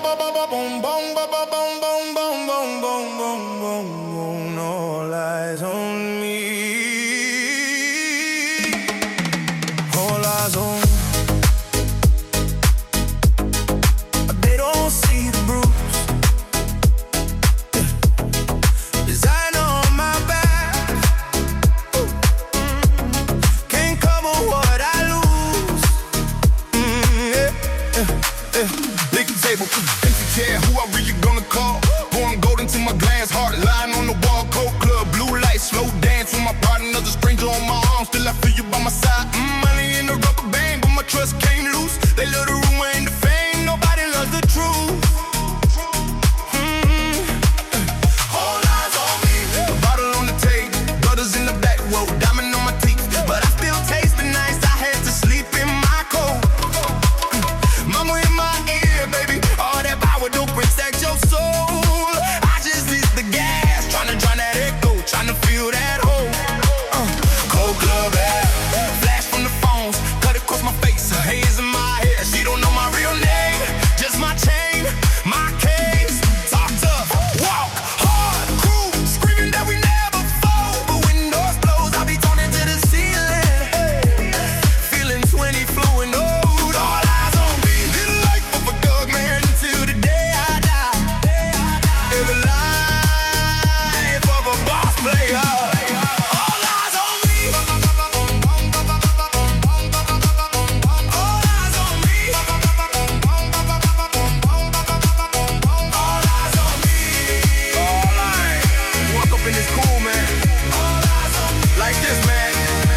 All eyes on me. All eyes on me. They don't see the bruise. Designer on my back. Can't cover what I lose. Big table, empty chair, who I really gonna call? Pouring gold into my glass, heart lying on the wall. Cold club, blue light, slow dance with my partner, another stranger on my arm. Still I feel you by my side. Money in the rubber band, but my trust came loose. They love the rumor and the fame, nobody loves the truth. All eyes on me. A bottle on the table, brothers in the back row, diamond on my teeth, but I still taste the nights I had to sleep in my coat. Mama in my ear, baby, all that power don't protect your soul. I just hit the gas, tryna drown that echo, tryna feel that hole. Cold club air, flash from the phones, cut across my face, her haze in my hair. She don't know my real name, just my chain, my case. Talk tough, walk hard, crew screaming that we never fold. But when doors close, I'll be turning to the ceiling, feeling 20 fluent old. All eyes on me, live the life of a thug man until the day I die. Live the life of a boss player. All eyes on me. All eyes on me. All eyes on me. All eyes. Walk up in this cool, man. All eyes on me. Like this, man.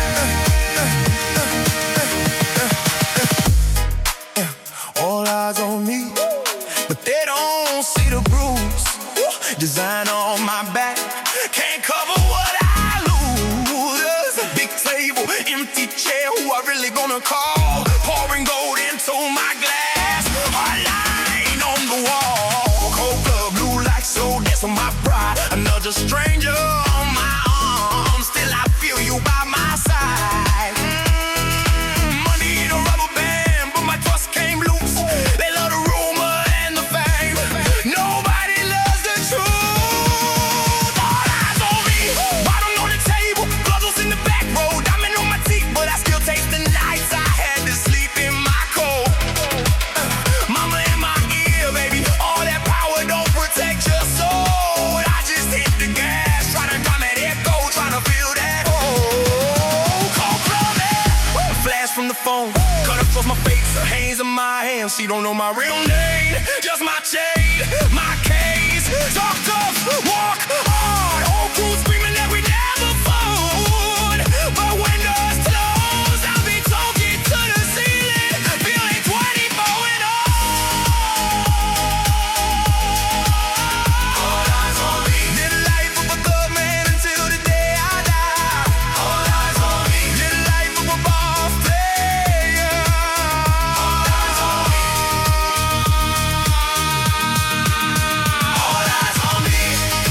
All eyes on me, but they don't see the bruise. Designer on my back, can't cover what I lose. Big table, empty chair, who I really gonna call? Pouring gold into my glass, a line on the wall. Cold club, blue light, so dance on my pride. Another stranger on my arm, still I feel you by my side. Money in a rubber band, but my trust came loose. They love the rumor and the fame, nobody loves the truth. All eyes on me, bottom on the table, brothers in the back row, diamond on my teeth, but I still taste the nights I had to sleep in my coat. Mama in my ear, baby, all that power don't protect your soul. I just hit the gas, tryna drown that echo, tryna feel that hole. Cold club air, flash from the phone, cut across my face, her hands in my hands. She don't know my real name, just my chain, my case. Talk tough, walk hard, old crew screaming that we never fold. But when doors close, I'll be talking to the ceiling, feeling 24 and old. All eyes on me. Live the life of a good man until the day I die. All eyes on me. Live the life of a boss player. All eyes on me. All eyes on me.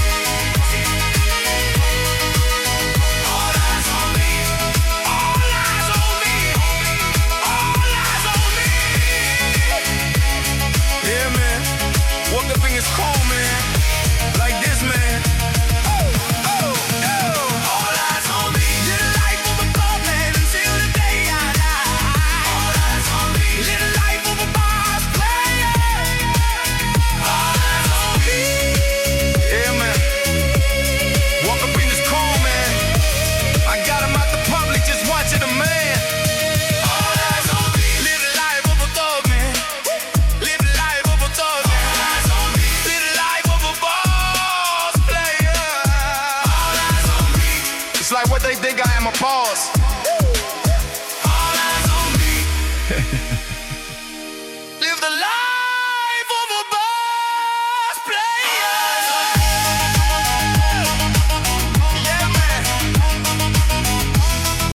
All eyes on me. All eyes on me. All eyes on me. Yeah, man. Woke up in his cold, man. Like this, man. All eyes on me. Live the life of a thug man until the day I die. All eyes on me. Live the life of a boss player. All eyes on me. Yeah, man. Walk up in this cool, man. I got him out the public, just watching a man. All eyes on me. Live the life of a thug man. Live the life of a thug man. All eyes on me. Live the life of a boss player. All eyes on me. It's like what they think I am, a pause.